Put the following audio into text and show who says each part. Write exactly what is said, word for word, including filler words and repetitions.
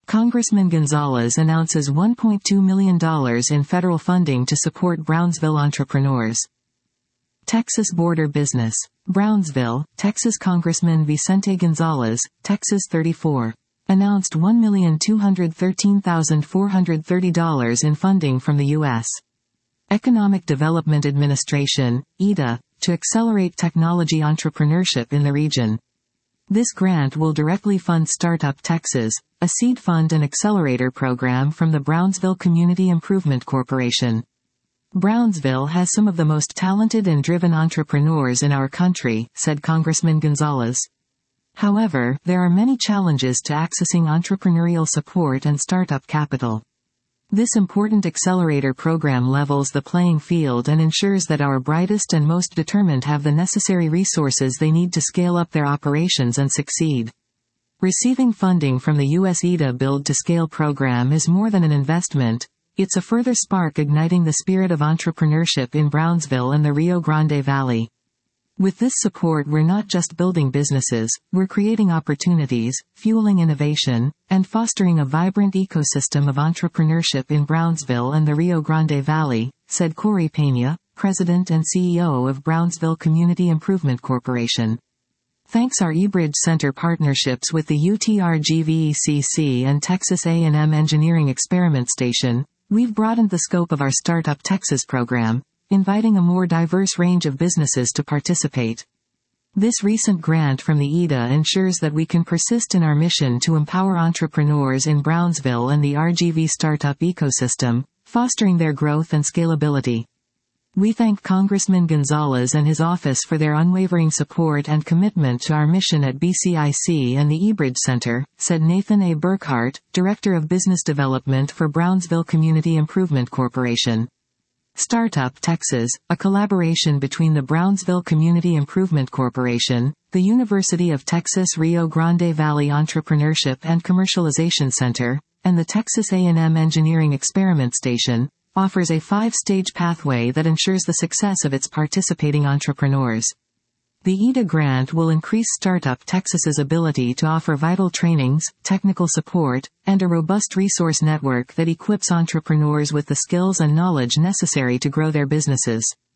Speaker 1: Congressman Gonzalez announces one point two million dollars in federal funding to support Brownsville entrepreneurs. Texas border business. Brownsville, Texas Congressman Vicente Gonzalez, Texas thirty-four, announced one million two hundred thirteen thousand four hundred thirty dollars in funding from the U S Economic Development Administration, E D A, to accelerate technology entrepreneurship in the region. This grant will directly fund Startup Texas, a seed fund and accelerator program from the Brownsville Community Improvement Corporation. Brownsville has some of the most talented and driven entrepreneurs in our country, said Congressman Gonzalez. However, there are many challenges to accessing entrepreneurial support and startup capital. This important accelerator program levels the playing field and ensures that our brightest and most determined have the necessary resources they need to scale up their operations and succeed. Receiving funding from the U S E D A Build to Scale program is more than an investment. It's a further spark igniting the spirit of entrepreneurship in Brownsville and the Rio Grande Valley. With this support, we're not just building businesses, we're creating opportunities, fueling innovation, and fostering a vibrant ecosystem of entrepreneurship in Brownsville and the Rio Grande Valley, said Corey Pena, President and C E O of Brownsville Community Improvement Corporation. Thanks our eBridge Center partnerships with the U T R G V E C C and Texas A and M Engineering Experiment Station, we've broadened the scope of our Startup Texas program, inviting a more diverse range of businesses to participate. This recent grant from the E D A ensures that we can persist in our mission to empower entrepreneurs in Brownsville and the R G V startup ecosystem, fostering their growth and scalability. We thank Congressman Gonzalez and his office for their unwavering support and commitment to our mission at B C I C and the eBridge Center, said Nathan A. Burkhart, Director of Business Development for Brownsville Community Improvement Corporation. Startup Texas, a collaboration between the Brownsville Community Improvement Corporation, the University of Texas Rio Grande Valley Entrepreneurship and Commercialization Center, and the Texas A and M Engineering Experiment Station, offers a five-stage pathway that ensures the success of its participating entrepreneurs. The E D A grant will increase Startup Texas's ability to offer vital trainings, technical support, and a robust resource network that equips entrepreneurs with the skills and knowledge necessary to grow their businesses.